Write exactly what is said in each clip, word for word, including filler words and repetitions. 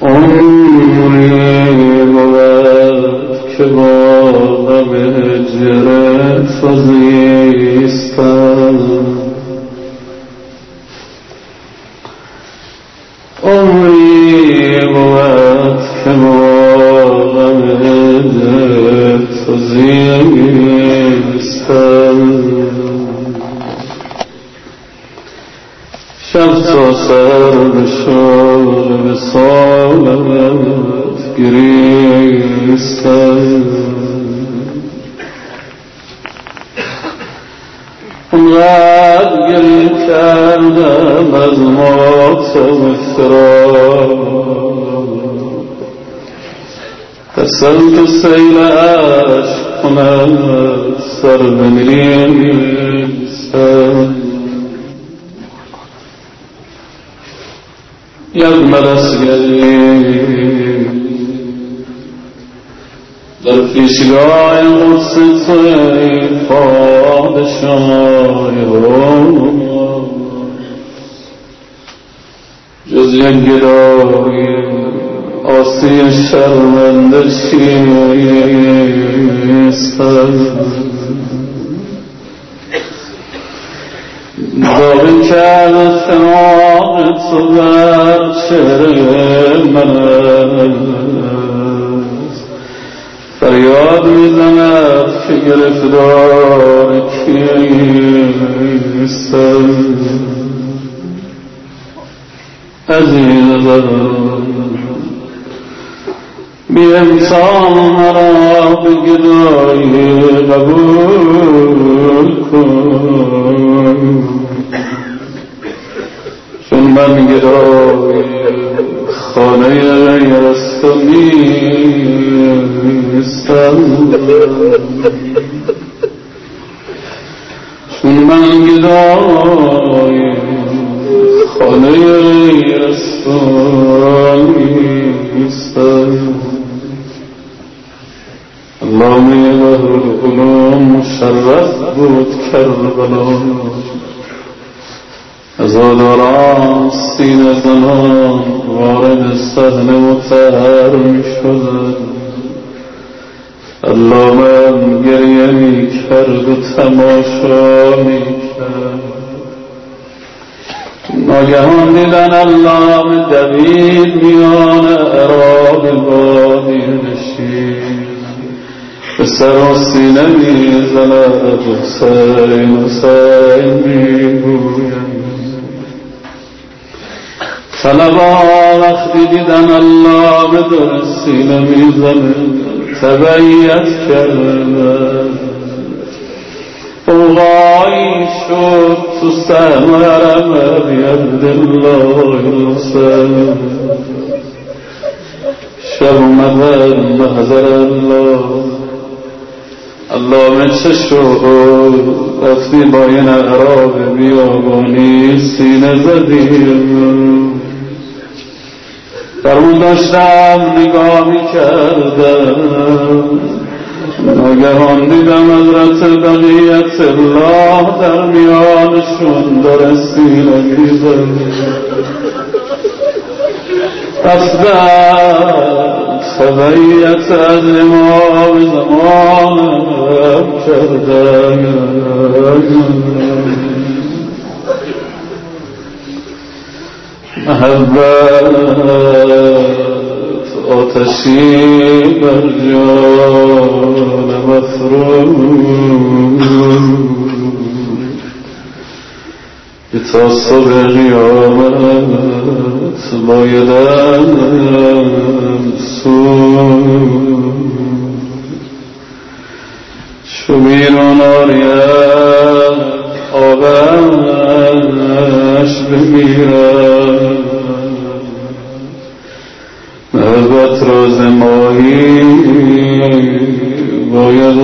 عمری بود که با غم هجرت زیستم، عمری بود که با غم هجرت زیستم، شب تا سر به شال وصالت گریستم، اونقدر گریه کردم از ماتم فراق، قسم تو سیل عشق کند سر بنویسم، یک ملسگری در پیشگاه قدس توی پادشاهی جز یک گدایی آسی شرمنده چیستم، داری کرد فراق تو بر چهره من است، فریاد میزند که گرفتار کیستم، عزیزم بی امسان مرا به گدایی قبول کن، چون من گدای خانه غیر از تو نیستم، چون من گدای خانه غیر از تو نیستم. علامه بحر العلوم مشرف بود کربلا، عزاداران سینه زنان وارد صحنه مطهر می شدند، علامه گریه می کرد و تماشا می کرد، ناگهان دیدن علامه دوید میان اعراب بادی نشین، به سر و سینه می زند حسین حسین می گوید، طلبا وقتی دیدن علامه در سینه می زند تبعیت کردن، اوغایی شد تو سهم حرمه بیعبدالله الحسین، شب اومدن محضر الله، علامه چه شد رفتی با این اعراب بیابانی سینه زدیم، در اون داشتم نگاه می کردم، ناگهان دیدم حضرت بقیت الله در میانشون داره سینه می زد، رفتم خبریت از امام زمانم کردم، محبت آتشی بر جان مفروض، تا صبح قیامت بایدم سود، چو بیرون آرید آبش بمیرد، محبت راز ماهی باید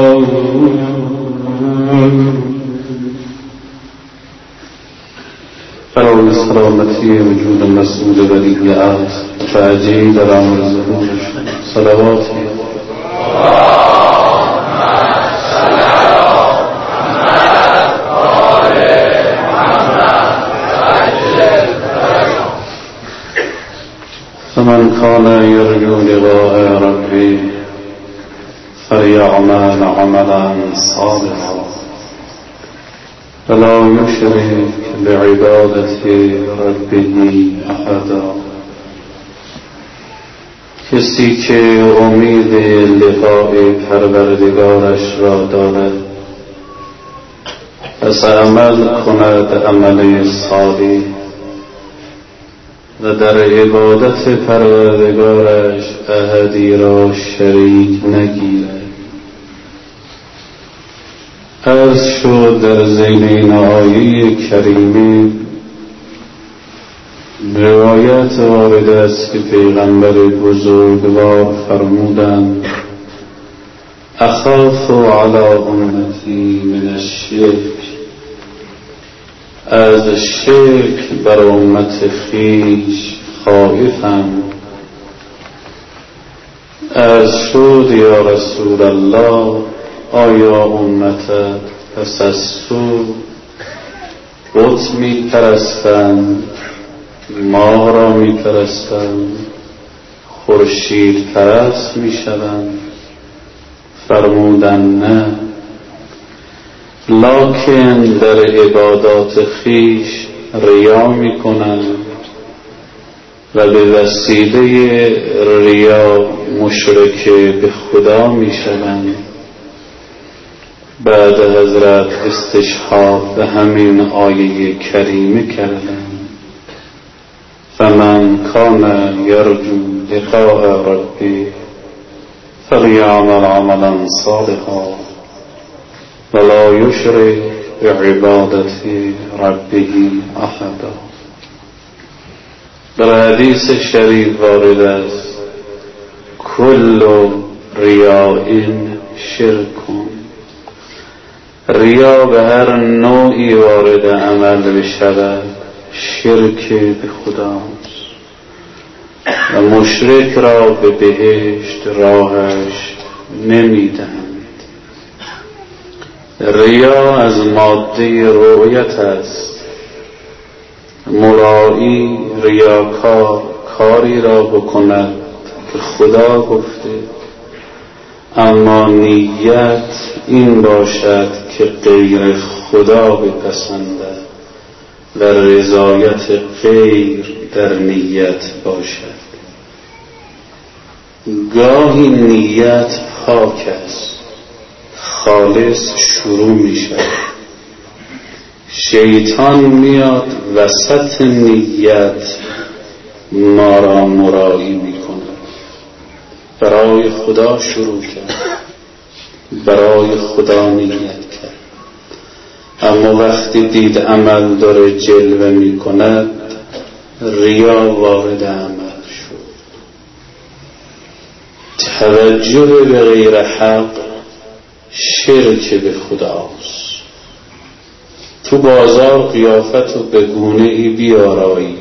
برای سلامتی وجود مسعود ولی عهد فعجی در امر ظهورش صلواتی فمن كان يرجو لقاء ربه فليعمل عملا صالحا ولا يشرك بعبادة ربه احدا. کسی که امید لقاء پروردگارش را دارد پس عمل کند عمل صالح و در عبادت پروردگارش احدی را شریک نگیرد. عرض شد در ذیل این آیه کریمه روایت وارد است که پیغمبر بزرگوار فرمودند اخاف علی امتی من الشرک، از شرک بر امت خویش خائفم. از شد یا رسول الله آیا امتت پس از تو بت می پرستند، ماه را می پرستند، خورشید پرست می شوند؟ فرمودن نه، لکن در عبادات خیش ریا می کنند و به وسیله ریا مشرک به خدا می شوند. بعد حضرت استشهاد به همین آیه کریمه کردند فمن کان یرجو لقاء ربه فلیعمل عملا صالحا ولا یشرک بعبادت ربه احدا. در حدیث شریف وارد است کل ریاء شرک، ریا به هر نوعی وارد عمل بشود شرک به خداست و مشرک را به بهشت راهش نمیدهند. ریا از ماده رؤیت است. مرائی ریاکار کاری را بکند که خدا گفته، اما نیت این باشد که غیر خدا بپسندد و رضایت غیر در نیت باشد. گاهی نیت پاک است، خالص شروع می شود، شیطان میاد وسط نیت ما را مرایی می کند. برای خدا شروع کرد، برای خدا نیت کرد، اما وقتی دید عمل داره جلوه می کند ریا وارد عمل شد. توجه به غیر حق شرک به خداست. تو بازار قیافتو به گونه ای بیارایی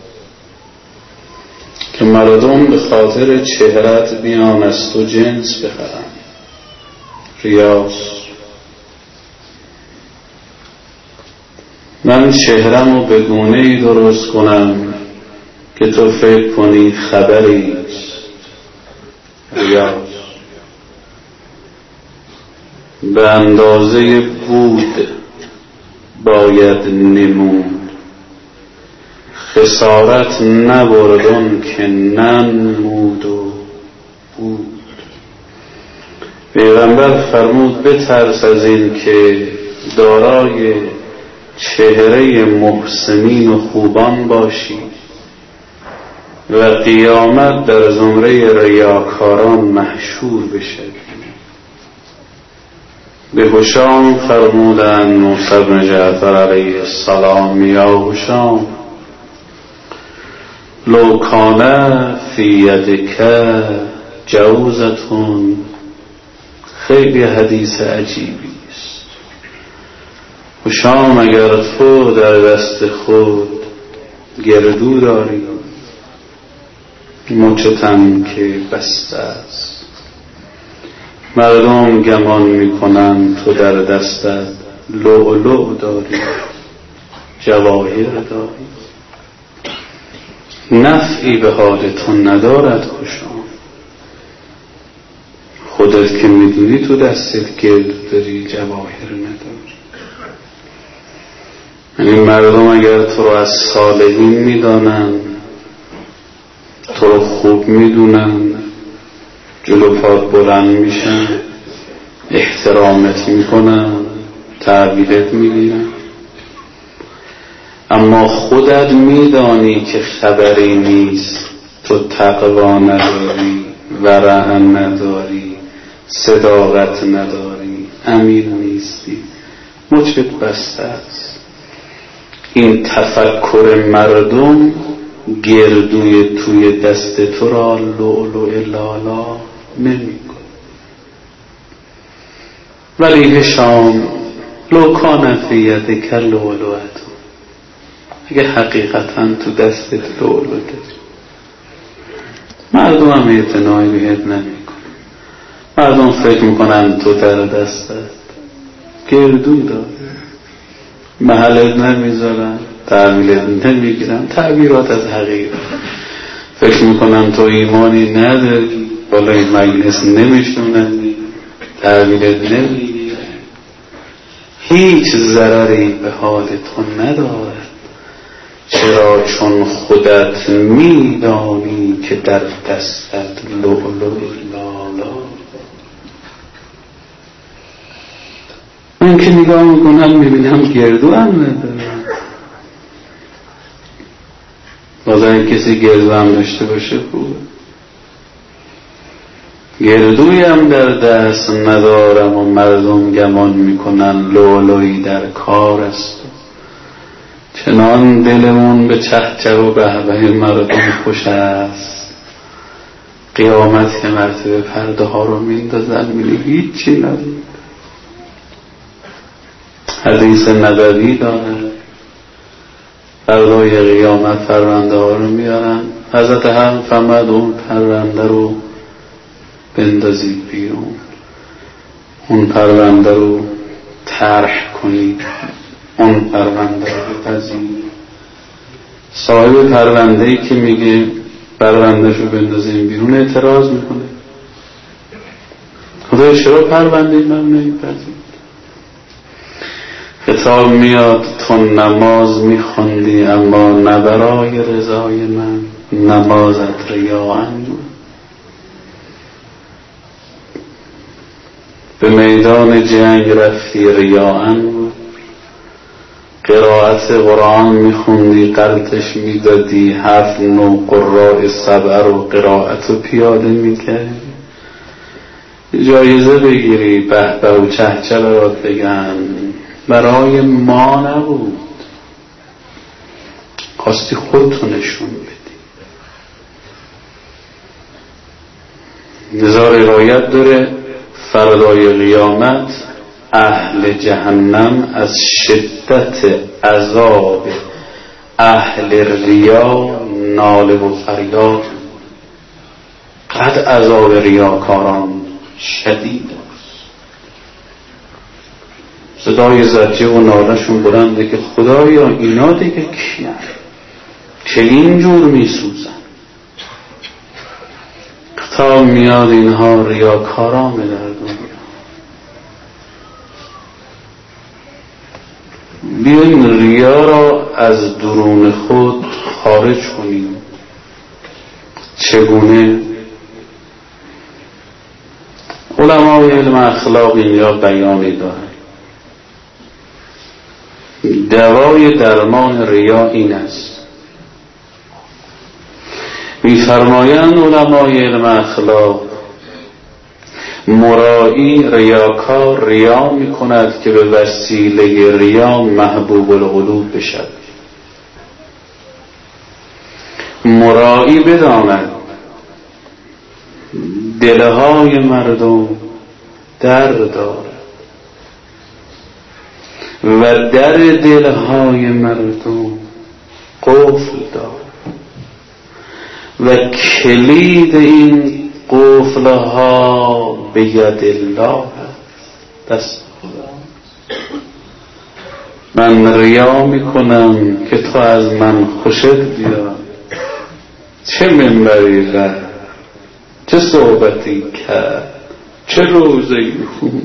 که مردم به خاطر چهرت بیان از تو جنس بخرن، ریاست. من چهرمو به گونه ای درست کنم که تو فکر کنی خبری است، ریاست. به اندازه بود باید نمود، خسارت نبردن که ننمود و بود. پیغمبر فرمود بترس از این که دارای چهره محسنین و خوبان باشی و قیامت در زمره ریاکاران محشور بشوی. به هشام فرمودند موسی بن جعفر علیه السلام یا هشام لو کان فی یدک جوزتون. خیلی حدیث عجیبی است. هشام اگر تو در دست خود گردو داری، مچتن که بسته است، مردم گمان میکنن تو در دستت لؤلؤ داری، جواهر داری. نفعی به حال تو ندارد خوشا. خودت که میدونی تو دستت گرد داری، جواهر نداری. یعنی مردم اگر تو رو از صالحین میدانن، تو رو خوب میدونن، جلو پات بلند میشن، احترامت میکنن، تحویلت میگیرن. اما خودت میدانی که خبری نیست، تو تقوا نداری، ورع نداری، صداقت نداری، امیر نیستی، مچت بسته است. این تفکر مردم گردوی توی دست تو را لؤلؤ لالا نمی کن. ولی هشام لو کان فی یدک لؤلؤة، اگه حقیقتا تو دستت لؤلؤ داری، مردم هم اعتنایی بهت نمی کن. مردم فکر میکنن تو در دستت گردو داری، محلت نمیذارن، تحویلت نمیگیرن، تعبیرات از حقیقت. فکر میکنن تو ایمانی نداری، بالای مجلس نمیشونن، تحویلت نمیگیرن. هیچ ضرری به حال تو ندارد. چرا؟ چون خودت میدانی که در دستت لؤلؤ لالا. من که نگاه میکنم میبینم گردو هم ندارم. بازم کسی گردو هم داشته باشه خوبه. گردوی هم در دست ندارم و مردم گمان میکنن لؤلؤی در کار است. چنان دلمون به چهچه و بهبه مردم خوش است، قیامت که مرتبه پرده ها رو میندازن میلی هیچی ندید. حدیث نبوی داره، فردای قیامت پرونده ها رو میارن، حضرت هم فرمود اون پرونده رو بندازید بیرون، اون پرونده رو طرح کنید، اون پرونده رو بپذیرید. صاحب پرونده‌ای که میگه پرونده‌ش رو بندازیم بیرون اعتراض میکنه، خدای چرا پرونده من نمیپذیرید؟ خطاب میاد تو نماز میخوندی اما نه برای رضای من، نمازت ریاءً بود. به میدان جنگ رفتی ریاءً بود. قرائت قرآن میخوندی قلتش میدادی، هفت نو قراء سبع رو قرائت رو پیاده میکردی. جایزه بگیری، به به و چه چه برات بگن، برای ما نبود، خواستی خودتو نشون بدی. لذا روایت داره فردای قیامت اهل جهنم از شدت عذاب اهل ریا ناله و فریاد. قد عذاب ریاکاران شدید است. صدای زجه و نالهشون بلنده که خدایا اینا دیگه کیان که اینجور میسوزن. تا میاد اینها ریاکاران به در دنیا. بیاین ریا را از درون خود خارج کنیم. چگونه؟ علمای علم اخلاق اینجا بیانی دارند. دوای درمان ریا این است. می‌فرمایند علمای علم اخلاق مرایی ریاکار ریا می‌کند که به وسیله ریا محبوب القلوب بشود. مرایی بداند دلهای مردم درد دارد و در دلهای مردم قفل دارد و کلید این قفلها به ید الله دست خدا. من ریا میکنم که تو از من خوشت بیاد، چه منبری رفت، چه صحبتی کرد، چه روزه‌ای خوند.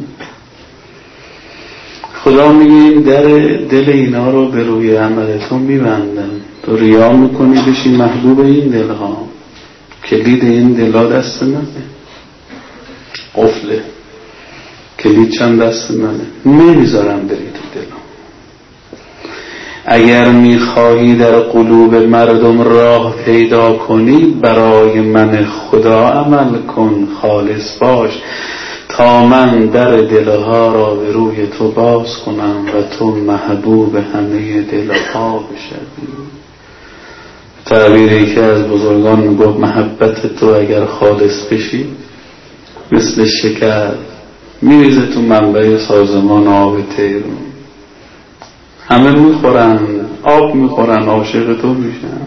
خدا میگه این در دل اینا رو به روی عملتون میبندم، تو ریا میکنی بشی محبوب این دلها. کلید این دلها دست منه، قفله، کلید چند دست منه، نمیذارم بری تو دلها. اگر میخواهی در قلوب مردم راه پیدا کنی، برای من خدا عمل کن، خالص باش تا من در دلها را به روی تو باز کنم و تو محبوب همه دلها بشوی. تعبیری که از بزرگان میگفت محبت تو اگر خالص بشی مثل شکر میریزه تو منبع سازمان آب تهران، همه میخورن، آب میخورن، عاشق تو میشن.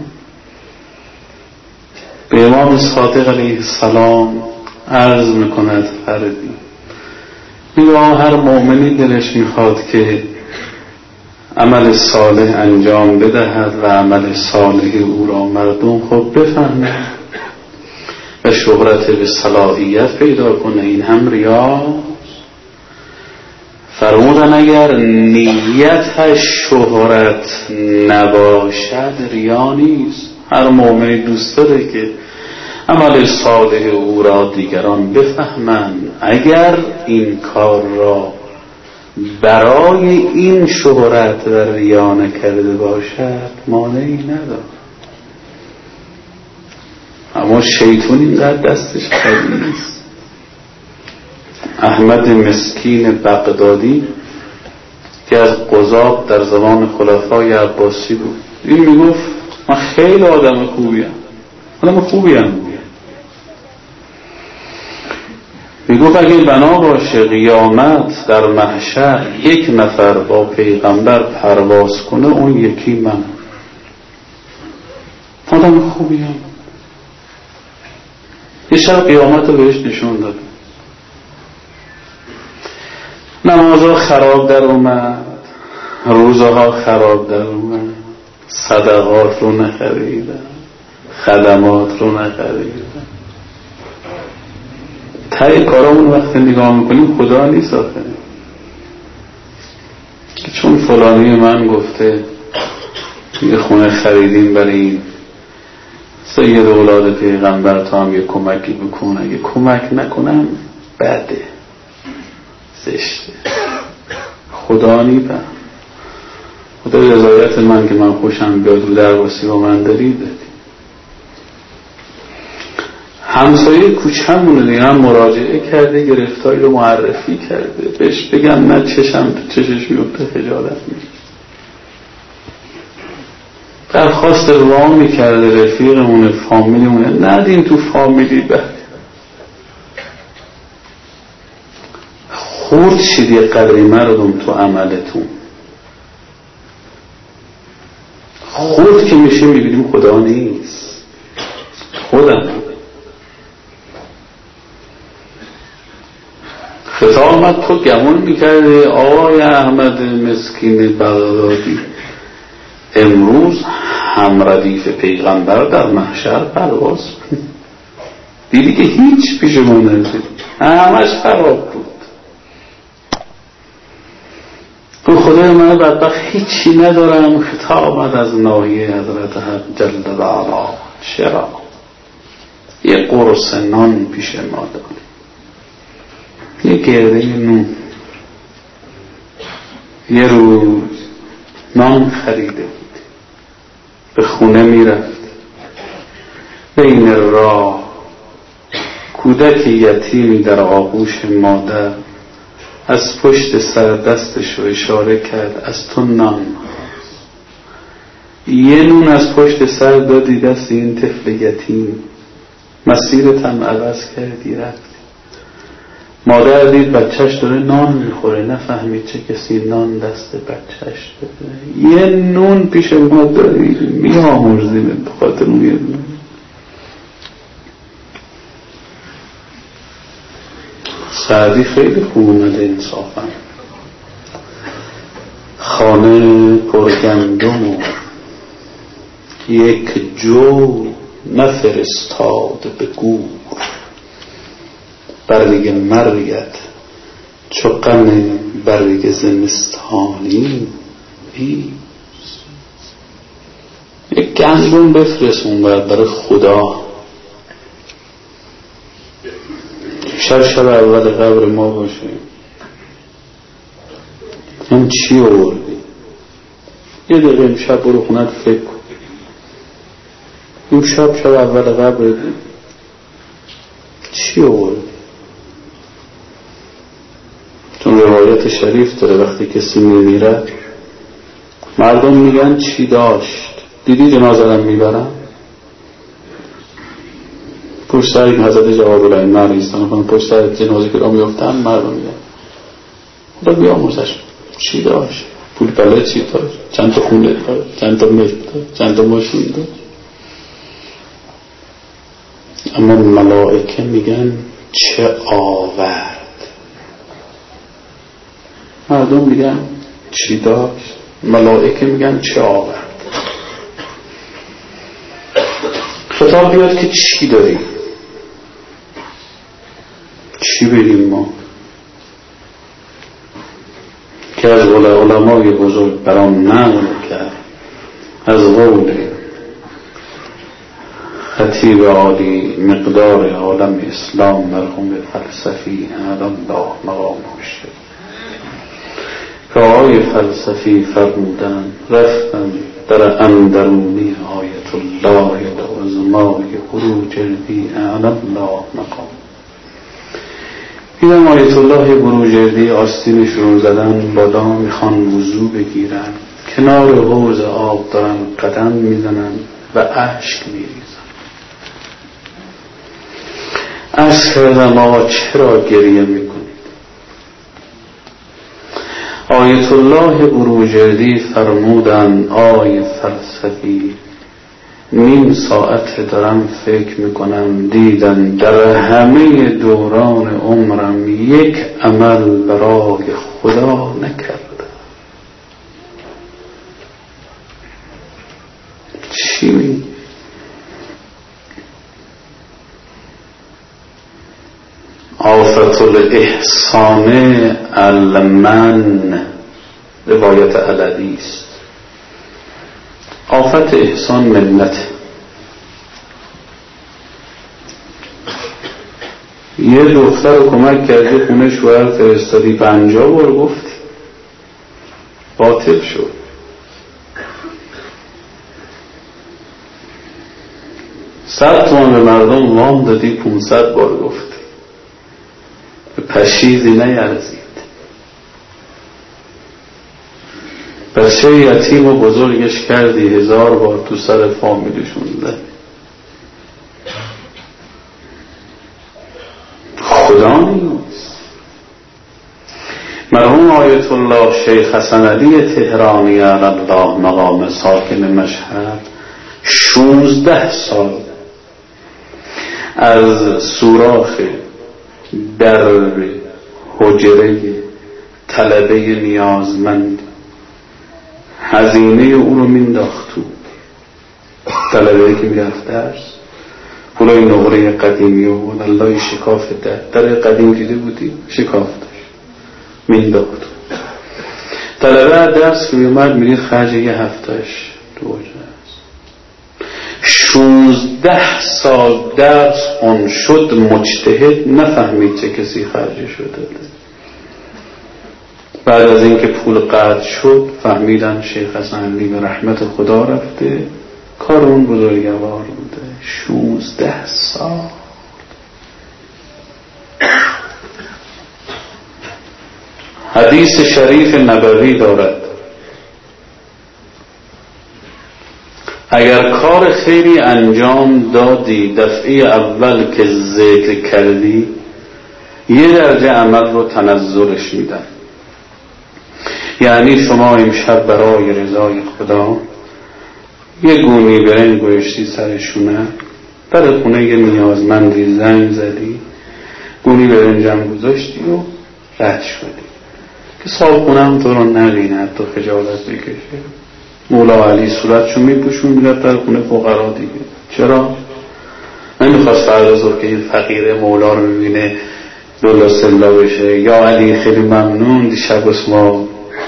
به امام صادق علیه السلام عرض میکند فردی، میگه هر مؤمنی دلش میخواد که عمل صالح انجام بدهد و عمل صالح او را مردم خود بفهمند و شهرت به صلاحیت پیدا کنه، این هم ریاست. فرمودن اگر نیتش شهرت نباشد ریا نیست. هر مؤمنی دوست داره که عمل صالح او را دیگران بفهمند. اگر این کار را برای این شهرت و ریا نکرده باشد مانعی نداره. اما شیطان اینقدر دستش قوی نیست. احمد مسکین بغدادی که از قضات در زمان خلفای عباسی بود، این میگفت من خیلی آدم خوبیم، آدم خوبیم. میگفت اگه بنا باشه قیامت در محشر یک نفر با پیغمبر پرواز کنه، اون یکی من، آدم خوبیم. یه شب قیامت رو بهش نشون داد، نمازها خراب در اومد، روزها خراب در اومد، صدقات رو نخریدن، خدمات رو نخریدن. تای کارامون وقتی نگاه میکنیم خدا نیست آخه، چون فلانی من گفته یه خونه خریدیم برای این سید اولاد پیغمبر، تا هم یه کمکی بکن، اگه کمک نکنم بده، زشته، خدا نیبم، خدا رضایت من که من خوشم بیاد رو درواسی با من داری دادی. همسایه کوچه‌مونه دیگه هم مراجعه کرده، گرفتاری رو معرفی کرده، بهش بگم نه چشم تو چشش میفته، خجالت میکشه. درخواست وامی کرده رفیقمونه، فامیلیمونه، ندیم تو فامیلی. بده خورد شید یه قدری مردم تو عملتون، خورد که میشه میبینیم خدا نیست، خودم. خطابت تو گمون میکرده آقای احمد مسکین بغدادی امروز هم ردیف پیغمبر در محشر پرواز، دیدی که هیچ پیشمون نرسید، همش خراب بود. تو خدای من بدبخت هیچی ندارم. خطابت از ناحیه حضرت حق جل و علا، چرا یه قرص نان پیش ما داریم، یه گرده نون. یه روز نان خریده بود، به خونه میرفت، بین راه کودک یتیمی در آغوش مادر از پشت سر دستش رو اشاره کرد، از تو نان. یه نون از پشت سر دادی دست این طفل یتیم، مسیرت هم عوض کردی رفت. مادر دید بچهش داره نان میخوره، نفهمید چه کسی نان دست بچهش داره. یه نون پیش ما داری میامرزیم به خاطر اون یه نون. سعدی خیلی خوب اومده انصافا. خانه پرگندم و یک جو نفرستاد به گور. برگ مرگت چو غم برگ زمستانی بی. یک گندم بفرست اونور برای خدا. شب شب اول قبر ما باشه. این چی آوردی؟ یه دقیقه امشب برو خونت فکر کن. این شب شب اول قبر چی آوردی؟ چون روایت شریف داره وقتی کسی میمیره مردم میگن چی داشت؟ دیدی جنازه رو میبرن؟ پشت سر این حضرت جواد الائمه علیه السلام پشت سر جنازه که را میافتن مردم میگن خدا بیامرزش چی داشت؟ پول پله چی داشت؟ چند تا خونه داشت؟ چند تا ملک داشت؟ چند تا ماشین داشت؟ اما ملائکه میگن چه آورد؟ مردم میگن چی داشت؟ ملائکه میگن چه آورد؟ خطاب بیاد که چی داریم؟ چی بریم ما؟ که از علمای بزرگ برام نقل کرد از قول خطیب عالی مقدار عالم اسلام مرحوم فلسفی اعلم الله مقامه شد که آقای فلسفی فرمودن رفتم در اندرونی آیت الله العظمای بروجردی اعلم الله مقام. دیدم آیت الله بروجردی آستینش رو زدن بالا میخوان وضو بگیرن کنار حوض آب دارن قدم میزنن و اشک میریزن. عرض کردم آقا چرا گریه میکنید؟ آیت الله بروجردی فرمودن آی فلسفی نیم ساعت دارم فکر میکنم دیدم در همه دوران عمرم یک عمل برای خدا نکردم. چی می؟ آفت الاحسان المن روایت علوی است. آفت احسان منت. یه دختر رو کمک کردی خونه شوهر فرستادی پنجاه بار گفتی باطل شد. صد تومن به مردم وام دادی پونصد بار گفتی به پشیزی نیرزید. بچه یتیم و بزرگش کردی هزار بار تو سر فامیلشون ده. خدا نیست. مرحوم آیت الله شیخ حسن علی تهرانی علی الله مقام ساکن مشهد شونزده سال از سوراخ در حجره طلبه نیازمند هزینه او رو مینداخت تو طلبه که میرفت درس پولای نقره قدیمی و بود الله شکاف در در قدیم دیده بودی شکاف داشت مینداخت طلبه درس که میومد میرید خرج یه هفتهش تو حجره است. شونزده سال درس اون شد مجتهد نفهمید چه کسی خرج شده. بعد از اینکه پول قطع شد فهمیدن شیخ حسن علی به رحمت خدا رفته کار اون بزرگوار بوده. شونزده سال حدیث شریف نبوی دارد اگر کار خیری انجام دادی دفعه اول که ذکر کردی یه درجه عمل رو تنزلش میدن. یعنی شما امشب برای رضای خدا یه گونی برنج گوشتی سرشونه در خونه یه نیازمندی زنگ زدی گونی برنجم گذاشتی و رد شدی که صاحب خونم تو رو نبینه تو خجالت بکشه. مولا علی صورتشو میپوشون میرد در خونه فقرا دیگه. چرا؟ نمیخواست فردا ظهر که این فقیر مولا رو میبینه دولا سلا بشه یا علی خیلی ممنون دیشب اسما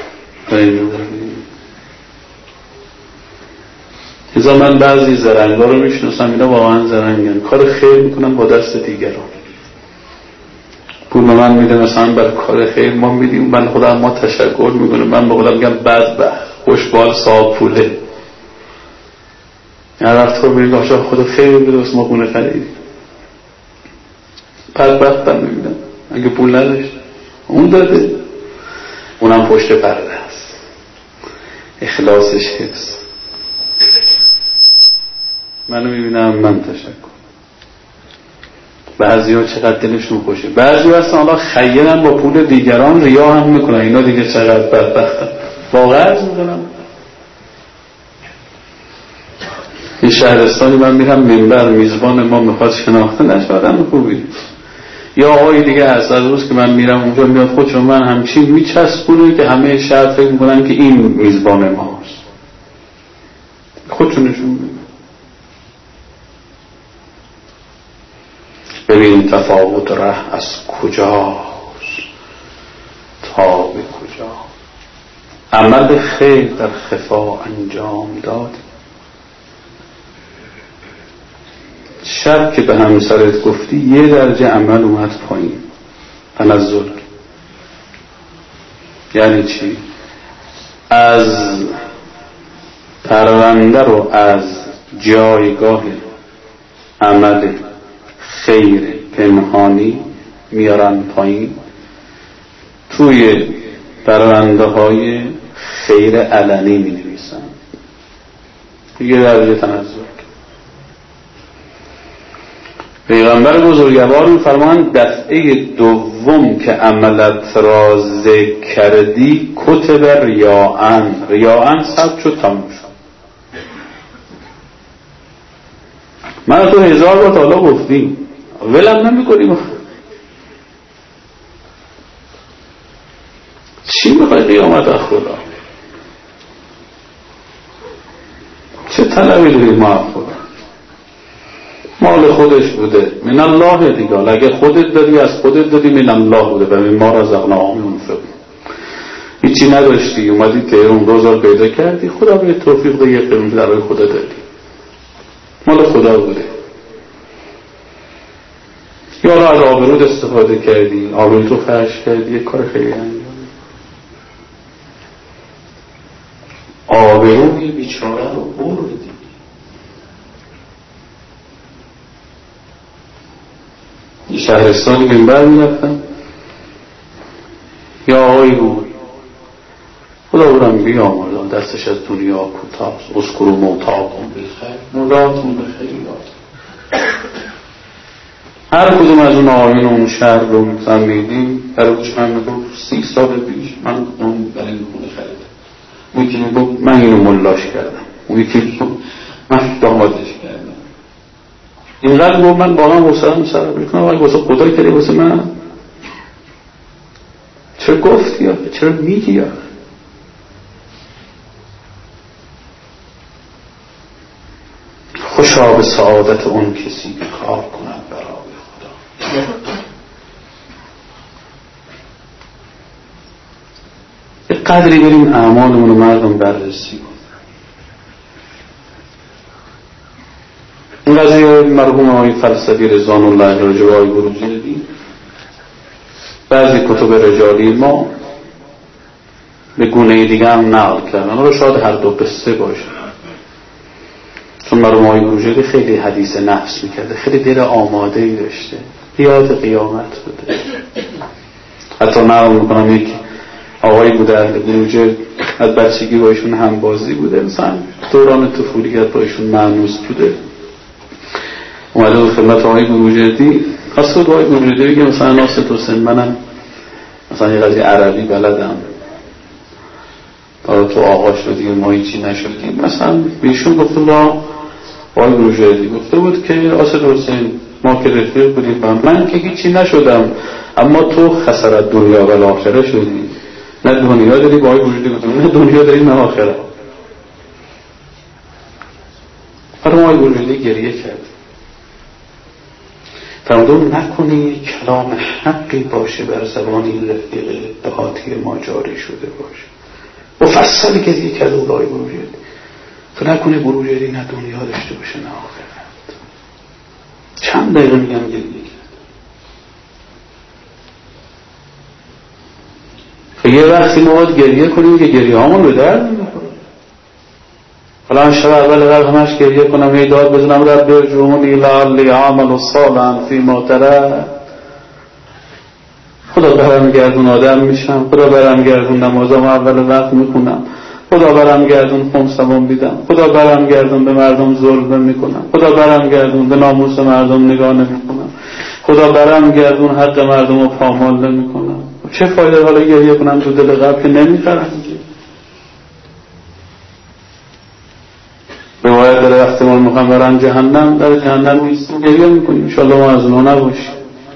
ازا من بعضی زرنگا رو میشناسم، اینا واقعا زرنگن، کار خیر میکنن با دست دیگران، پول به من میده مثلا بر کار خیر ما میدیم، من خودم ما تشکر میکنم، من به خودم میگم بدبخت خوشبال صاحب پوله. هر وقت خود میگم آشا خدا خیر بده واسه ما خونه خریدیم، بدبختم میبینم اگه پول نداشت اون داده، اونم پشت پرده است، اخلاصش حفظ. منو میبینم من تشکر. بعضی ها چقدر دلشون خوشه، بعضی ها اصلا حالا خیرن با پول دیگران ریا هم میکنن، اینا دیگه چقدر بدبختن. واقعا عرض میکنم این شهرستانی من میرم منبر میزبان ما میخواد شناخته نشه آدم خوبی، یا آقای دیگه هست از روز که من میرم اونجا میاد خودشون من همچین میچسبونه که همه شهر فکر میکنن که این میزبان ماست، خودشونشون میگن. ببین تفاوت ره از کجاست تا به کجا، عمل خیر در خفا انجام داد، شب که به همسرت گفتی یه درجه عمل اومد پایین، تنزل. یعنی چی؟ از پرونده رو از جایگاه عمل خیر پنهانی میارن پایین، توی پرونده های خیر علنی می نویسن، یه درجه تنزل. پیغمبر بزرگوار می‌فرمایند دفعه دوم که عملت را ذکر کردی کتب ریاءن، ریاءن ثبت شد تموم شد. من تو هزار بار تا حالا گفتیم ولم نمی‌کنیم. چی می‌خوای قیامت از خدا؟ چه طلبی داری ما از خدا؟ مال خودش بوده، من الله دیگه، اگه خودت دادی از خودت دادی، من الله بوده و من ما رزقناهم ينفقون. هیچی نداشتی اومدی تهران روزار پیدا کردی، خدا به توفیق ده یه قرون برای خدا دادی، مال خدا بوده. یا را از آبرود استفاده کردی، آبرود تو خرج کردی، یه کار خیلی انجام. آبروی بیچاره رو بردی. شهرستانی منبر میرفتم، یا آقای بود خدا برم بیامردم دستش از دنیا کوتاست، اذکروا موتاکم بالخیر موتاتون بخیر یاد. هر کدوم از اون آقایون اون شهر رو مثلا میدیم برایش من میگم سی سال پیش من اون برای این خونه خریدم، اون یکی میگم من اینو ملاش کردم، اون یکی میگم من دامادش کردم. اینقدر گفت من واقعا حوصله‌ام سر میکنم وای واسه خدا کردی واسه من چرا گفتی یا چرا میگی یا خوشا به سعادت اون کسی که کار کند برای خدا. به قدری بریم اعمالمون رو مردم بررسی کنیم. این قضیه مرحوم آقای فلسفی رضوان الله راجع به آقای بروجردی بعضی کتب رجالی ما به گونه دیگه هم نقل کردن، رو شاید هر دو قصه باشه، چون مرحوم آقای بروجردی خیلی حدیث نفس میکرده، خیلی دل آماده‌ای داشته، یاد قیامت بوده. حتی نقل میکنم یک آقایی بوده اهل بروجرد، از بچگی با ایشون هم بازی بوده، مثلا دوران طفولیت با ایشون مانوس بوده، اومده بود خدمت آقای بروجردی، خواست بود آقای بروجردی بگه مثلا ناصر حسین منم مثلا یه قضیه عربی بلدم، تا تو آقا شدی و ما هیچی نشدیم، مثلا بیشون گفته بود آقای بروجردی گفته بود که ناصر حسین ما که رفیق بودیم من که هیچی نشدم اما تو خسارت دنیا و آخره شدی، نه دنیا داری با آقای بروجردی گفتم نه دنیا داری نه آخره. فرما آقای بروجردی گریه کرد، فرمودن نکنه کلام حقی باشه بر زبان این رفیق دهاتی ما جاری شده باشه مفصلی که دیگه کرده اولای بروجردی تو نکنه بروجردی نه دنیا داشته باشه نه آخرت. چند دقیقه میگم گریه کرد. یه وقتی ما باید گریه کنیم که گریه هامون به درد نمیخوره. حالا شب اول قبل همش گریه کنم یه داد بزنم رب ارجعونی لعلی اعمل صالحا فیما ترکت، خدا برم گردون آدم میشم، خدا برم گردون نمازم اول وقت میخونم، خدا برم گردون خمسمو میدم، خدا برم گردون به مردم ظلم میکنم، خدا برم گردون به ناموس مردم نگاه نمیکنم، خدا برم گردون حق مردم رو پامال نمیکنم. چه فایده حالا گریه کنم تو دل قلب که نمیخرم؟ روایت داره احتمال میخوام برن جهنم، در جهنم نیستیم گریه میکنیم، انشاءالله ما از اونها نباشیم.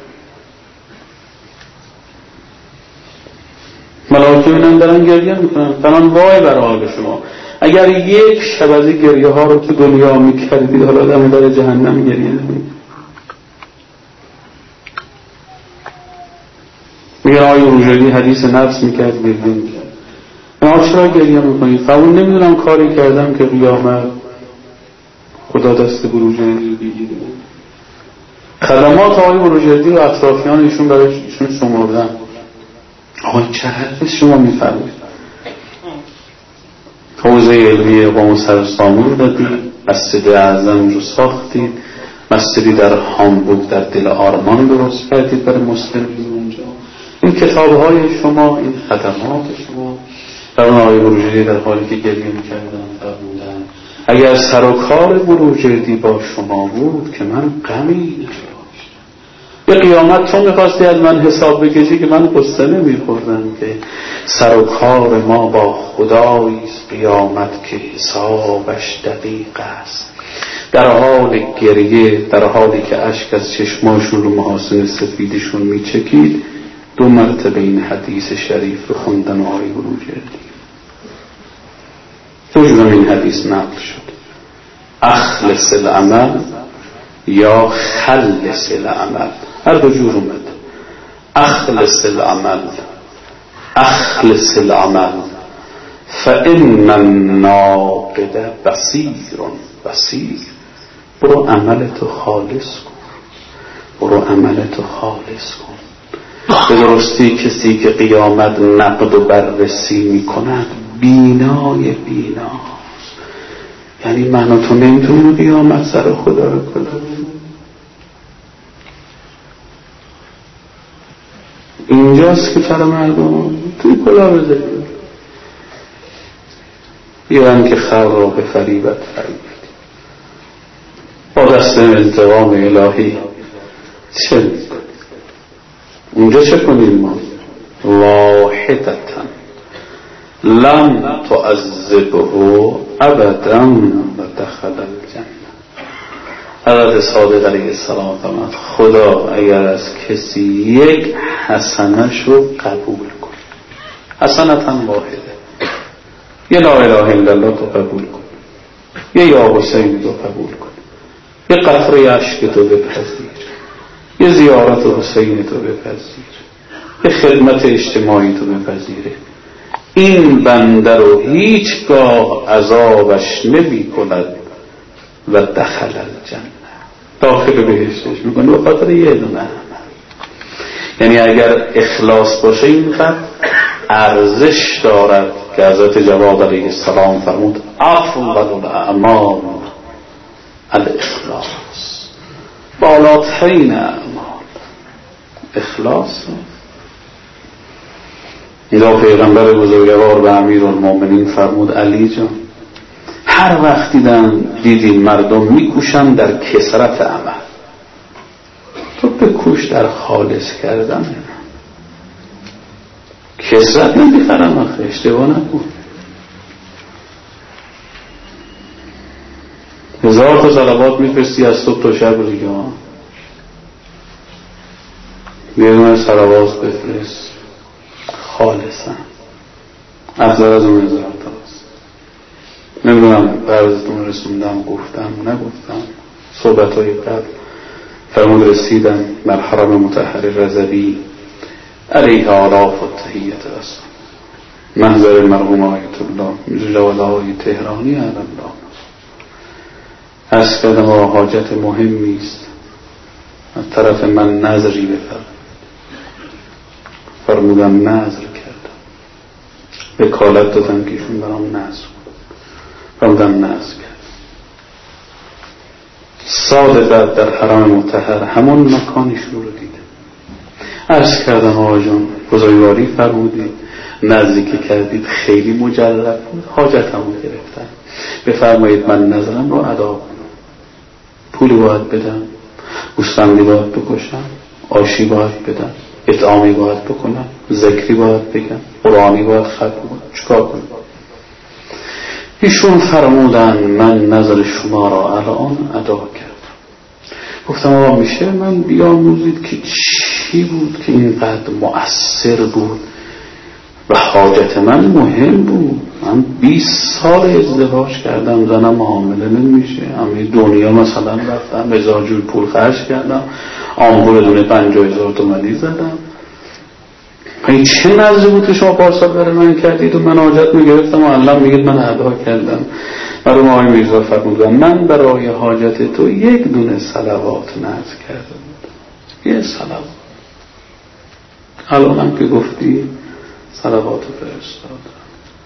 ملائکه میبینن دارن گریه میکنن، فرمان وای بر حال شما اگر یک شب از گریه ها رو تو دنیا میکردید حالا دم در جهنم گریه نمید. میگن آقای روژلی حدیث نفس میکرد گریه میکرد. ما چرا گریه میکنید؟ فرمون نمیدونم کاری کردم که قیامت خدا دست بروجردی بگیره. خدمات آقای بروجردی و اطرافیان ایشون برای ایشون شمردن. آقای چه حرفی شما میفرمایید؟ حوزه علمی قوم سرسامون دادید، مسجد اعظم رو ساختید، مسجدی در هامبورگ در دل آرمان درست کردید برای مسلمین اونجا. این کتاب‌های شما، این خدمات شما. در اون آقای بروجردی در حالی که گریه میکردن فرمودن اگر سر و کار بروجردی با شما بود که من غمی نداشتم. یه قیامت تو میخواستی از من حساب بکشی که من قصه نمیخوردم که سر و کار ما با خداییست قیامت که حسابش دقیق است. در حال گریه، در حالی که اشک از چشماشون رو محاسن سفیدشون میچکید، دو مرتبه این حدیث شریف رو خوندن آقای بروجردی. دو جور این حدیث نقل شد، اخلص العمل یا خلص العمل، هر دو جور اومد. اخلص العمل، اخلص العمل فان الناقد بصیر بصیر. برو عملتو خالص کن، برو عملتو خالص کن. به درستی کسی که قیامت نقد و بررسی میکند بینای بیناست. یعنی من و تو نمیتونیم قیامت سر خدا رو کنیم. اینجاست که فر مردم توی کلا بذاریم بیان که خر را به فریبت فریبت با دست انتقام الهی چه میکنیم؟ اونجا چه کنیم ما؟ واحدتا لم تعذبه ابدا و دخل الجنه. حضرت صادق علیه السلام فرمود خدا اگر از کسی یک حسنش رو قبول کن، حسنتا واحده، یه لا اله الا الله تو قبول کن، یه یا حسین تو قبول کن، یه قطره اشک تو بپذیر، یه زیارت حسین تو بپذیر، یه خدمت اجتماعی تو بپذیره، این بنده رو هیچگاه عذابش نمی کند و دخل الجنه، داخل بهشتش میکنه به خاطر یه دونه عمل. یعنی اگر اخلاص باشه اینقدر ارزش دارد که حضرت جواد علیه السلام فرمود افضل الاعمال الاخلاص، بالاترین اعمال اخلاص. اینا پیغمبر بزرگوار به امیرالمومنین فرمود علی جان هر وقت دیدن دیدین مردم میکوشن در کثرت عمل، تو بکوش در خالص کردن. کثرت نمیخرم آخه، اشتباه نکن. هزار تا صلوات میفرستی از صبح تا شب دیگه ها، بیرون صلوات بفرست خالصا، افضل از اون هزار تاست. نمیدونم برزتون رسوندم گفتم نگفتم صحبت های قبل فرمود رسیدم بر حرم مطهر رضوی علیه آلاف و تحییت رسول منظر مرحوم آیت الله جوالای تهرانی علی الله عرض کردم و حاجت مهمی است از طرف من نظری بفرمایید. فرمودم نظر کردم، وکالت دادم که ایشون برام نظر فرمودم نظر کردم. سال بعد در حرم مطهر همون مکانشون رو دیدم. عرض کردم آقا جان بزرگواری فرمودید، نزدیک کردید خیلی مجلب بود، حاجتمو گرفتم، بفرمایید من نظرم رو ادا کنم. پولی باید بدم، گوسفندی باید بکشم، آشی باید بدم، اطعامی باید بکنم، ذکری باید بگم، قرآنی باید ختم کنم، چیکار کنم؟ ایشون فرمودن من نظر شما را الان ادا کردم. گفتم آقا میشه من بیاموزید که چی بود که اینقدر مؤثر بود و حاجت من مهم بود؟ من بیست سال ازدواج کردم، زنم حامله نمیشه، همه دنیا مثلا رفتم هزار جور پول خرج کردم، آمپول دونه پنجاه هزار تومانی زدم. این چه نظری بود که شما پارسال برای من کردید و من حاجت میگرفتم و الان میگید من ادا کردم؟ برای آقای میرزا فرمودن من برای حاجت تو یک دونه صلوات نذر کرده بودم، یه صلوات. الانم که گفتی صلوات فرستادم.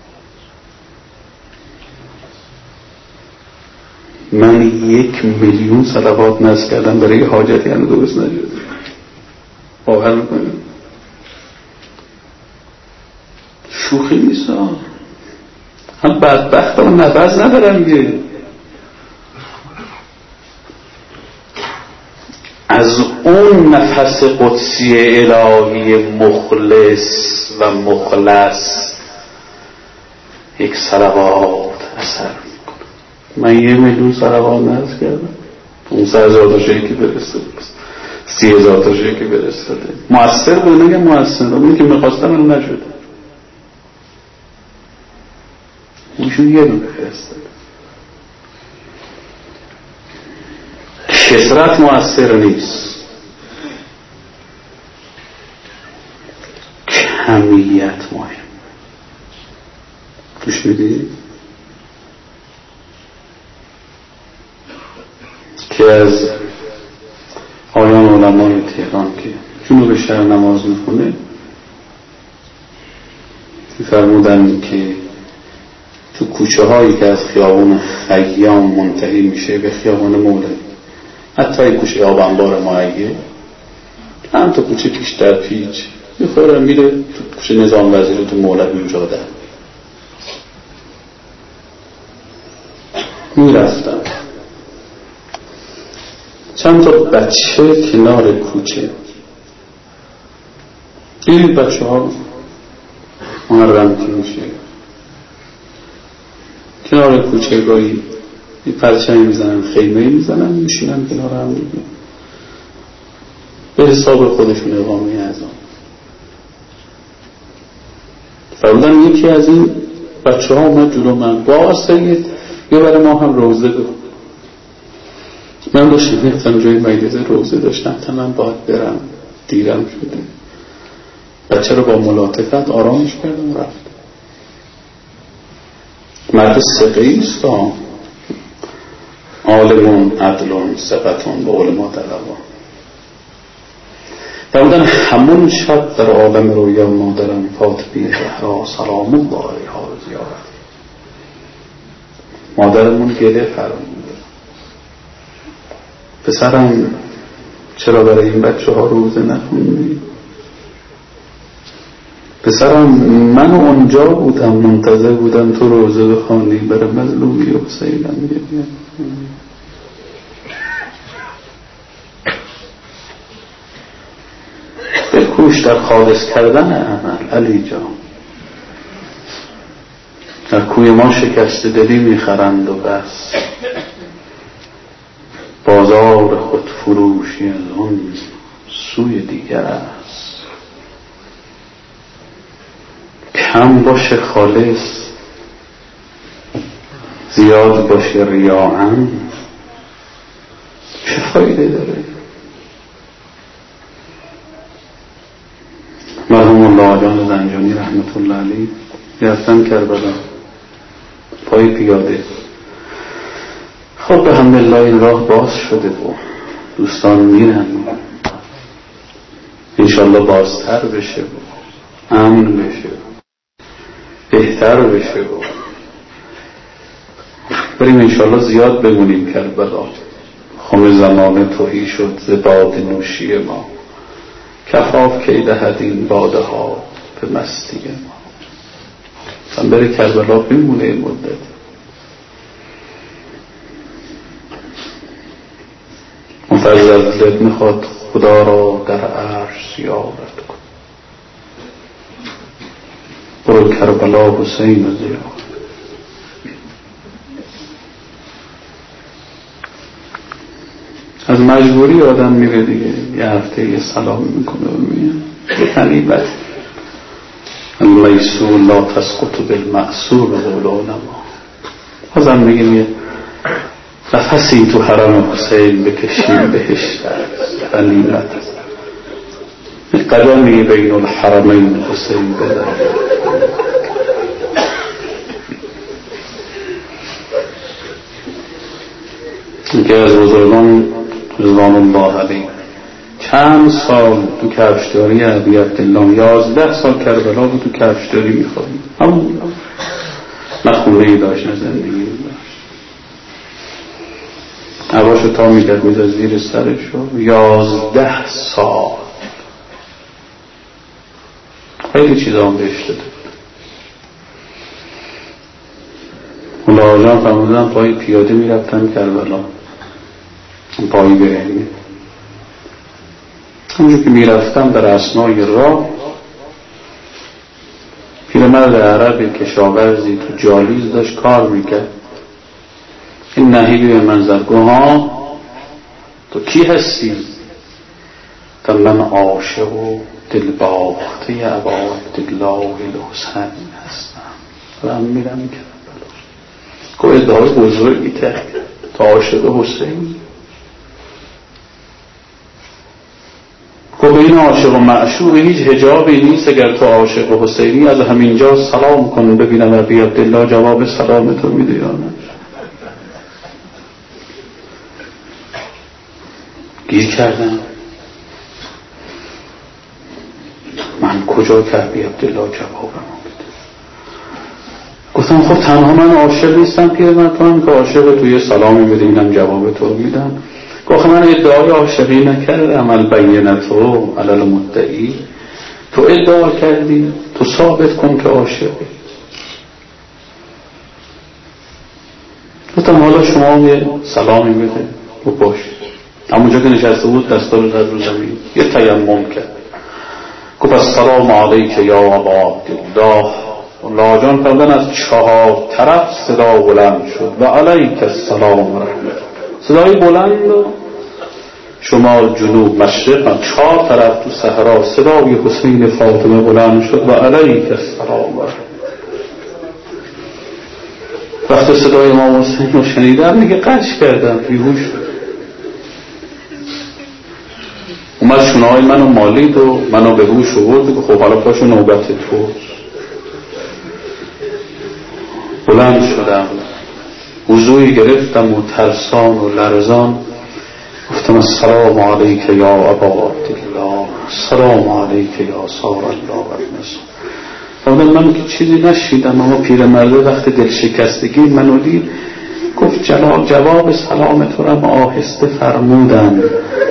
من یک میلیون صلوات نذر کردم برای حاجتی هنو درست نشد. باور میکنم شوخی نیست. هم بدبخت هم نفس ندارم که از اون نفس قدسی الهی مخلص و مخلص یک صلوات اثر میکنه. من یه میلیون صلوات نذر کردم، پونصد هزار تا شیکی فرستاده، سی هزار تا شیکی فرستاده. مؤثر بود نگه مؤثر اونی که میخواستم اون نشده. ایشون یه دونه فرستاده. کثرت مؤثر نیست، کمیت مهم. توش میدید که از آیان علمای تهران که جنوب شهر نماز میخونه فرمودن که تو کوچه هایی که از خیابان خیام منتهی میشه به خیابان مولوی، حتی این کوچه آب انبار معیه، هم تو کوچه پیش در پیچ میخوره میره تو کوچه نظام وزیر تو مولوی جاده میرفتم. چند تا بچه کنار کوچه دیدید بچه ها محرم که میشه کنار کوچه گاهی یه پرچمی میزنن، خیمه میزنن، میشینن کنار هم دیگه به حساب خودشون اقامه اعظام. فرمودن یکی از این بچه ها اومد جلو من با سید یه برای ما هم روزه بخون. من داشتم میختم جای مجلس روزه داشتم تا من باید برم، دیرم شده. بچه رو با ملاطفت آرامش کردم و رفت. مرد سقه‌ای است، عالمون عدلون ثقتون به علما دلوا. فرمودن همون شب در عالم رویا مادرم فاطمه زهرا سلام الله علیها رو زیارت. مادرمون گله فرمود پسرم چرا برای این بچه ها روزه نخوندی؟ پسرم من اونجا بودم منتظر بودم تو روزه بخوانی برای مظلومی و حسینم میگه بکوش در خالص کردن عمل. علی جان در کوی ما شکست دلی میخرند و بس، بازار خود فروشی از اون سوی دیگر است. کم باشه خالص زیاد باشه ریاهم، چه فایده داره؟ مرحوم الله جان زنجانی رحمت الله علیه رفتن کربلا پای پیاده. خب به حمدالله این راه باز شده و دوستان میرن انشالله بازتر بشه و امن بشه و بهتر بشه و بریم انشالله زیاد بمونیم کربلا. خم زمانه تهی شد ز باده نوشی ما، کفاف کی دهد این باده ها به مستی ما. مثلا بره کربلا بمونه این مدت. مفضل دلت میخواد خدا را در عرش زیارت کن، برو کربلا حسین رو زیارت. از مجبوری آدم میره دیگه، یه هفته یه سلام میکنه و میاد. یه تنیبت المیسور لا تسقط بالمعسور قولونا ما. بازم میگیم یه نفسی تو حرم حسین بکشیم بهش غنیمت. یه قدمی بین الحرمین حسین بده. یکی از بزرگان رضوان الله علیه چند سال تو کفشداری ابی عبدالله، یازده سال کربلا بود تو کفشداری میخوابید. همون نه خونه‌ای داشت نه زندگی داشت. هواشو تا میکرد میزد زیر سرشو. یازده سال خیلی چیزا هم بهش داده بود. مولا جان فرمودن پای پیاده میرفتن کربلا، پایی برهنه. همونجور که میرفتم در اثنای راه پیرمرد عرب کشاورزی تو جالیز داشت کار میکرد. این نهیبی به من زد، گفت ها تو کی هستی؟ تا من عاشق و دلباخته ابا عبدالله الحسین هستم و من میرم کربلا. گفت ادعای بزرگی کرد تا عاشق حسین. گفت این عاشق و معشوق هیچ حجابی نیست. اگر تو عاشق و حسینی از همینجا سلام کن ببینم ابی عبدالله جواب سلام تو میده یا نه. گیر کردم من کجا که ابی عبدالله جوابم بده. گفتم خب تنها من عاشق نیستم پیرمرد، تو هم که عاشق توی سلامی بده اینم جواب تو میدم. گفت من ادعای عاشقی نکردم، البینتو علی المدعی. تو ادعا کردی، تو ثابت کن که عاشقی. گفتم حالا شما یه سلامی بده و باش. همونجا که نشسته بود دستا رو زد رو زمین، یه تیمم کرد. گفت السلام علیک یا ابا عبدالله. لاجان فرمودن از چهار طرف صدا بلند شد و علیک السلام و رحمت. صدای بلند و شمال جنوب مشرق چهار طرف تو صحرا صدای حسین فاطمه بلند شد و علیک السلام و رحمت. وقتی صدای امام حسین رو شنیدم دیگه قش کردم، بیهوش اومد شونه‌های منو مالید و منو به هوش آورد که خب حالا پاشو نوبت تو. بلند شدم، وضوعی گرفتم و ترسان و لرزان گفتم السلام علیک یا ابا عبدالله، السلام علیک یا سار الله و ابن. من که چیزی نشیدم، اما پیرمرده وقت دل شکستگی منو دید گفت جلال جواب سلام تو را آهسته فرمودم،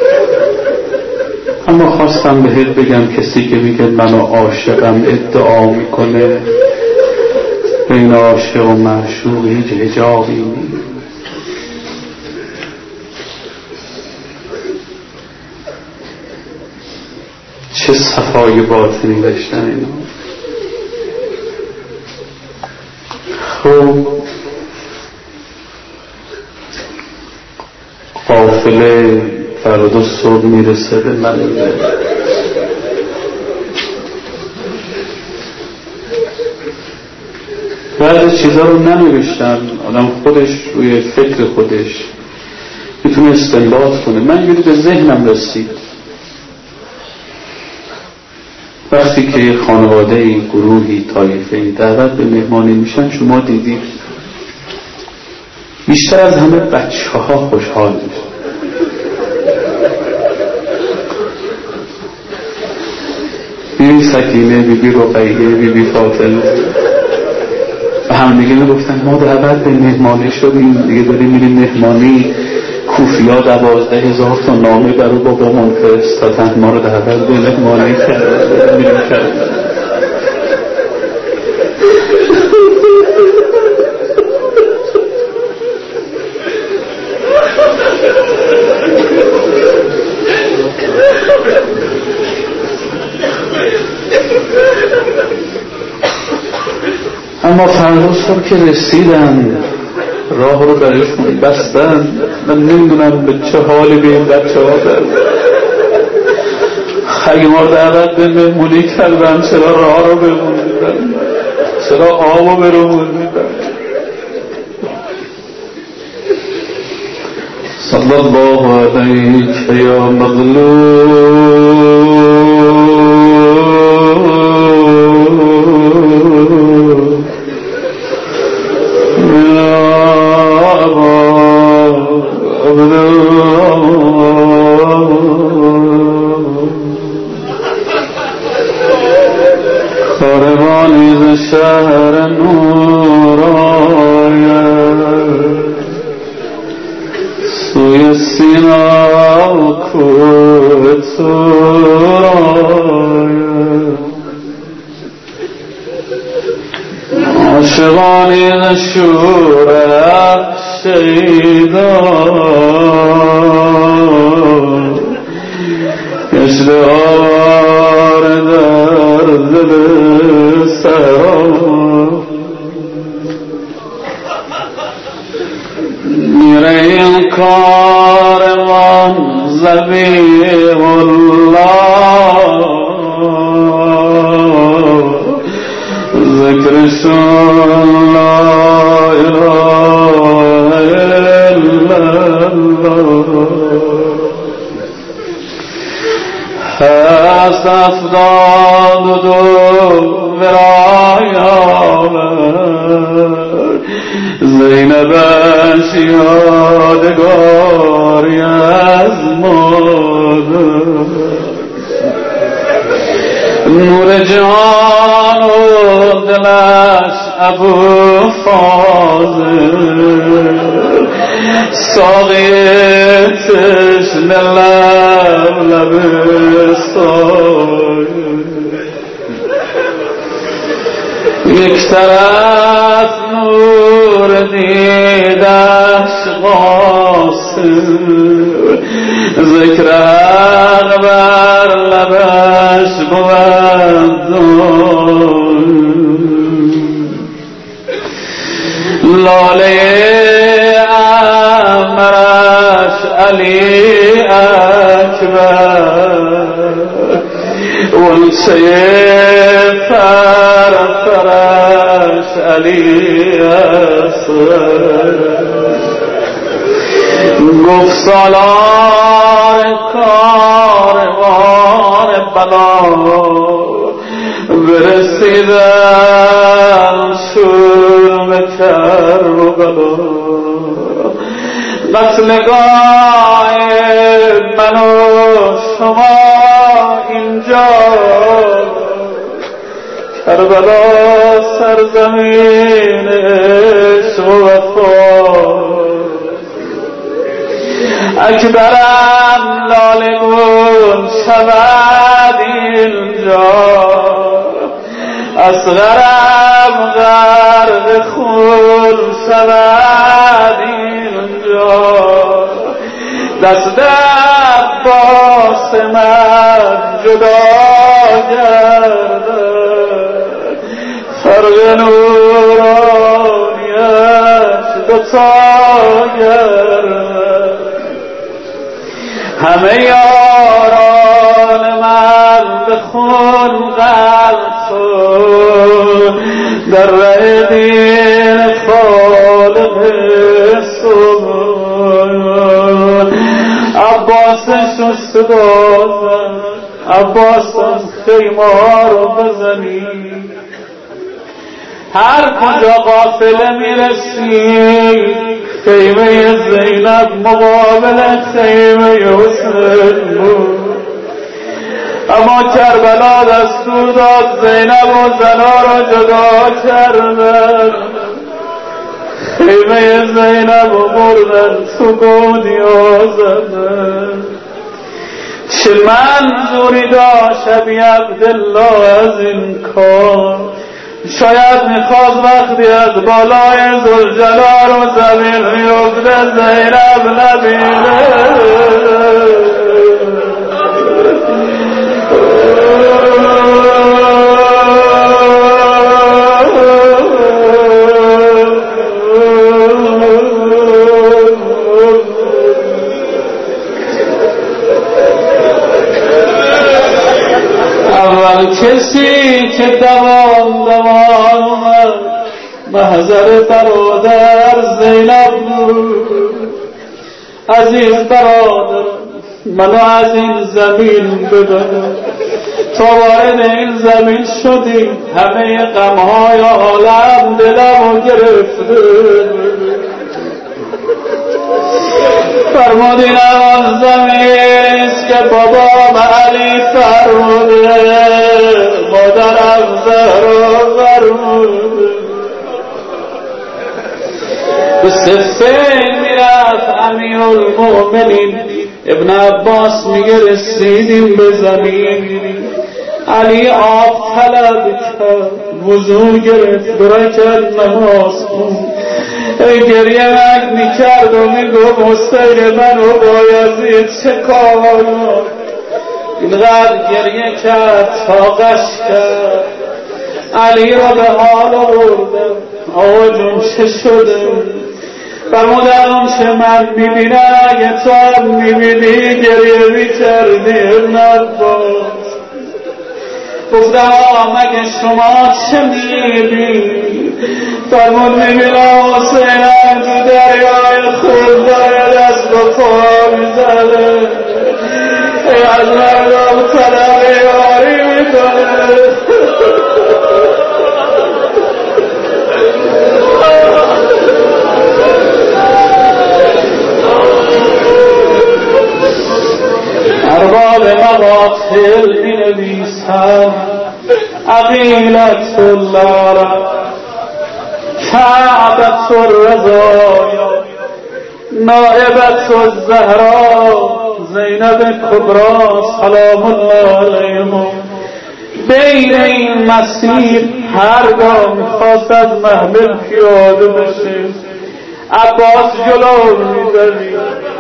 اما خواستم بهت بگم کسی که میگه منو عاشقم ادعا میکنه بین عاشق و معشوق هیچ حجابی نیست. چه صفای باطنی داشتن اینا. خب قافله فردا صبح میرسه به منزل. بعضی چیزا رو ننوشتم، آدم خودش روی فکر خودش میتونه استنباط کنه. من یه به ذهنم رسید وقتی که خانواده‌ای، گروهی، طایفه‌ای دعوت به مهمانی میشن، شما دیدید بیشتر از همه بچه ها خوشحال میشن. بیبی سکینه، بیبی رقیه، بیبی فاطمه و هم دیگه میگفتن ما دعوت به مهمانی شدیم، دیگه داریم میریم مهمانی. کوفیا دوازده هزار تا نامه برای بابامون فرستادن، ما رو دعوت به مهمانی کردن، میریم کردن. اما فردا صبح که رسیدن راه رو برایشون بستن، من نمیدونم به چه حالی به این بچه ها در اگه ما دعوت به مهمونی کردن چرا راه رو برون میدن، چرا آب رو برون میدن. صلی الله علیک یا مظلوم کاروانی ز شهر نور آید سوی سینا و کوه طور آید عاشقانی ز شور شیدان گشته آوار در دل سرا میره این کاروان ذبیح الله ذکرشون لا اله الا الله هست افداد و دو برایان زینبش یادگاری از مادر نور جان و دلش ابو فاضل ساقی تشنه لب لب سای یک طرف نور دیدش قاصر ذکر حق بر لبش بود لاله امرش علی اکبر ونسه فرفرش علی اصغر گفت سالار کاروان بلا برسیدن شوم کربلا قتلگاه من و شما اینجا کربلا سرزمین عشق و وفا اکبرم لالگون شود اینجا اصغرم غرق خون شود اینجا دست عباس من جدا گردد فرق نورانیش دوتا گردد همه یاران من به خون غرق شد در ره دین خالق سبحان عباس شست بازم عباس خیمه ها رو بزنی، هر کجا قافله میرسی خیمه زینب مقابل خیمه حسین بود. اما کربلا دستور داد زینب و زنا را جدا کردن، خیمه زینب و بردن تو گودیا زدن. چه منظوری داشت ابی عبدالله از این کار؟ شاید میخواست وقتی از بالای ذوالجلال و زمین میفته زینب نبینه. کسی که دوام دوام محضر برادر زینب بود. عزیز برادر منو از این زمین ببر، تا وارد این زمین شدی همه غمهای عالم دلمو گرفته. فرمودی آن زمینیست که بابام علی فرموده، مادرم زهرا فرموده. به صفین میرفت امیر المؤمنین ابن عباس میگه رسیدیم به زمین، علی آب طلب کرد، وضو گرفت، دو رکعت نماز خوند. ای گریه مک میکرد و میگفت حسین من و بایزید چه کار، اینقدر گریه کرد طاقش کرد. علی را به حال آوردم، آقا جون چه شده؟ فرمودم چه من میبینم اگه تو هم میبینی گریه میکردی ابن عباس. گفتم آقا مگه شما چه میبینی؟ فرمود میبینم حسینم تو دریای خود داره دست و پا میزنه، ای از مردم طلب یاری میکنه. ارباب مقاتل می نویسم عقیلت الله کعبت الرضا نائبت الزهرا زینب کبرا سلام الله علیهم. بین این مسیر هرگاه میخواست از محمل پیاده بشه عباس جلو میزدی،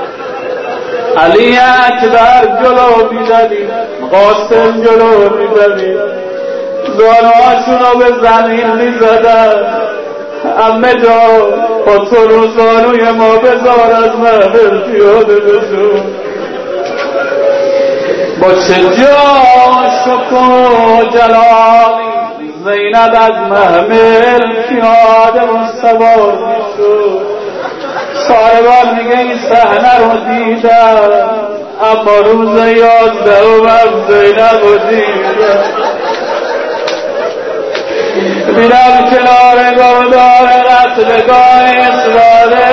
علی اکبر جلو میزدی، قاسم جلو میزدی، زانوهاشونو به زمین میزدن. امه جا با تو رو زانوی ما بذار از محمل پیاده بشو. با چه جاش و جلالی زینب از محمل پیاده و سوار میشد. صاحبان میگه این صحنه رو دیدم، اما روز یازدهم زینب رو دیدم. میرم کنار گودار قتلگاه اسراره،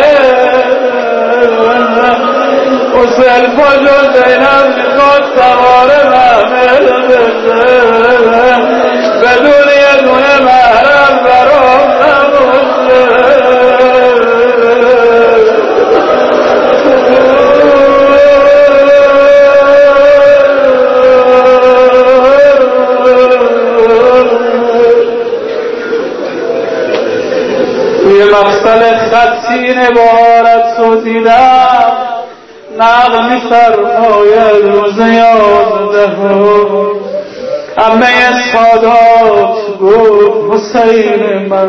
حسین پاجو زینب میخواد سوار محمل بشه، بدون یه دونه محرم برام نباشه. یه مقصد خطین عبارت رو دیدم، نغمی فرماید روز یازدهم امه سادات گفت حسین من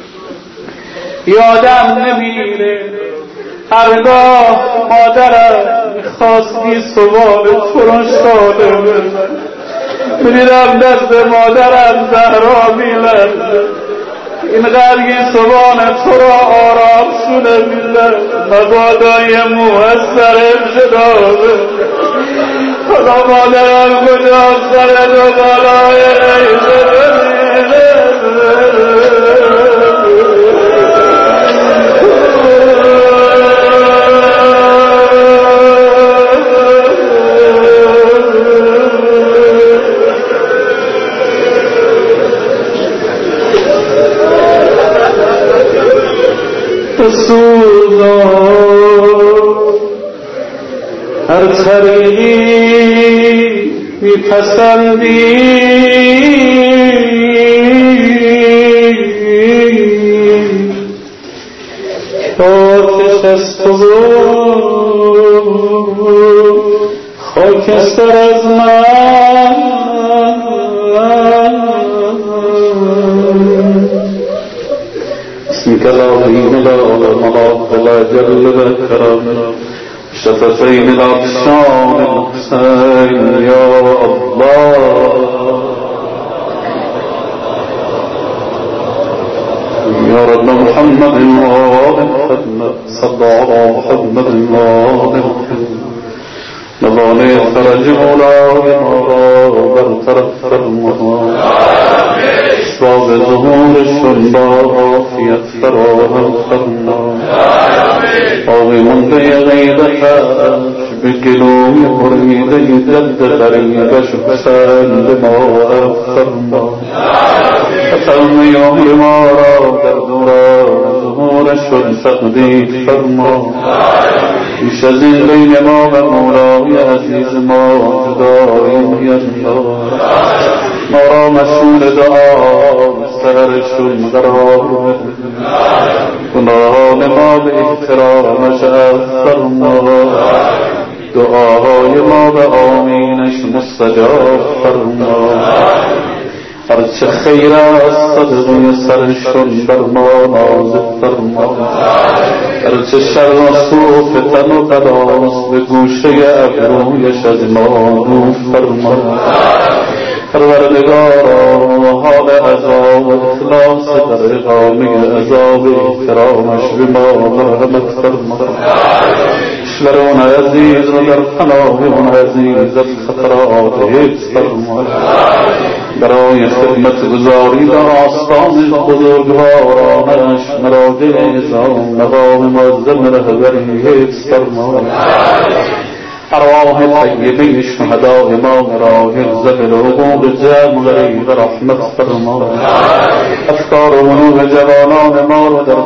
یادم نمیره هرگاه مادرم میخواستی سوال تو رو شاله بزن، میدیدم دست مادرم زهرا میلرزه، اینقدر این سوال تو را آرام شده میلرزه، مبادا یه موثر شده خدا مادرم کجاست سرت و بالای هر طریقی میپسندی آتش از تو خاکستر از من اسمك العظيم لا ملاك لا جل ذكرك شفتين العطشان الحسين يا الله يا رب محمد وآل محمد صلى على محمد وآل محمد نظاني فرج مولاي مراب الفرق المراب اسباب ظهور الشنباء في أكثرها الخرنا قوم بيغيد حاج بكلوم مريد جد غريب شخصان لما أكثرنا أفهم يوم لما راد الدرا ظهور الشنفقدي فرما يشزن بين ما مولاي عزيز ما جدائي ينهار مرا مسئول دعا سرشون قرار گناهان ما به احترامش فرما دعاهای ما به آمینش مستجاب فرما هرچه خیر است صدقه سرشون بر ما نازل فرما هرچه شر و سوء فتن و بلاست به گوشه ابرویش از ما دور فرما پروردگارا حال عذاب و اخلاص در اقامه عذاب احترامش به ما مرحمت فرما اشلر اون عزیز و در پناه اون عزیز از خطرات حفظ فرما برای خدمت گزاری در آستان بزرگوارانش مراجع نظام مقام معظم رهبری حفظ فرما ارواح طیبه شهداء ما را حفظ بالعقوق جمع غریب رحمت فرما افکار و منوع جوانان ما را در